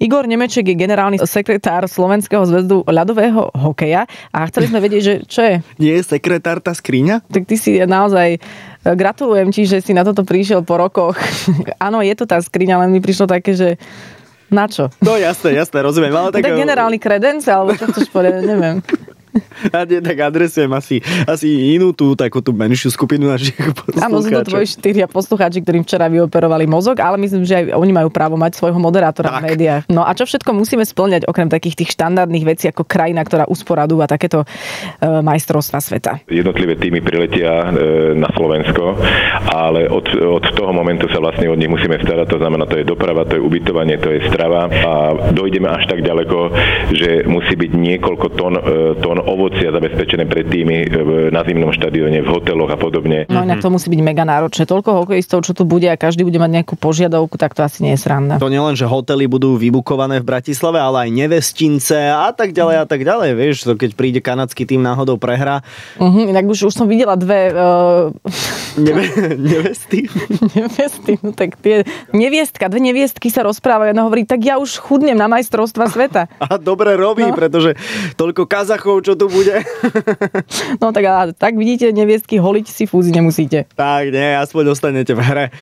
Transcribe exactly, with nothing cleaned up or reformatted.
Igor Nemeček je generálny sekretár Slovenského zväzu ľadového hokeja a chceli sme vedieť, že čo je? Nie je sekretár tá skriňa? Tak ty si naozaj... Gratulujem ti, že si na toto prišiel po rokoch. Áno, je to tá skriňa, len mi prišlo také, že na čo? No jasné, jasné, rozumiem. Ale tak... tak generálny kredenc, alebo čo chceš povedať, neviem. Ja nie, tak adresujem asi, asi inú tú, takú tú menšiu skupinu našich poslucháčov. Áno, sú to tvoji štyria poslucháči, ktorým včera vyoperovali mozog, ale myslím, že aj oni majú právo mať svojho moderátora tak v médiách. No a čo všetko musíme spĺňať, okrem takých tých štandardných vecí, ako krajina, ktorá usporadúva takéto e, majstrovstvá sveta? Jednotlivé týmy priletia e, na Slovensko, ale od, od toho momentu sa vlastne od nich musíme starať, to znamená, to je doprava, to je ubytovanie, to je strava a dojdeme až tak ďaleko, že musí byť niekoľko tón, e, tón ovocia zabezpečené pre týmy na zimnom štadióne, v hoteloch a podobne. No inak to musí byť mega náročné. Toľko hokejistov, čo tu bude a každý bude mať nejakú požiadavku, tak to asi nie je sranda. To nielen, že hotely budú vybukované v Bratislave, ale aj nevestince a tak ďalej a tak ďalej. Vieš, to keď príde kanadský tým náhodou prehrá. Uh-huh, inak už, už som videla dve... Uh... Neve, nevesty? Nevesty, no tak tie... Neviestka, dve neviestky sa rozprávajú a hovorí, tak ja už chudnem na majstrovstva sveta. A dobre robí, no. Pretože toľko Kazachov, čo tu bude. No tak, tak vidíte, neviestky holiť si fúzi nemusíte. Tak nie, aspoň ostanete v hre.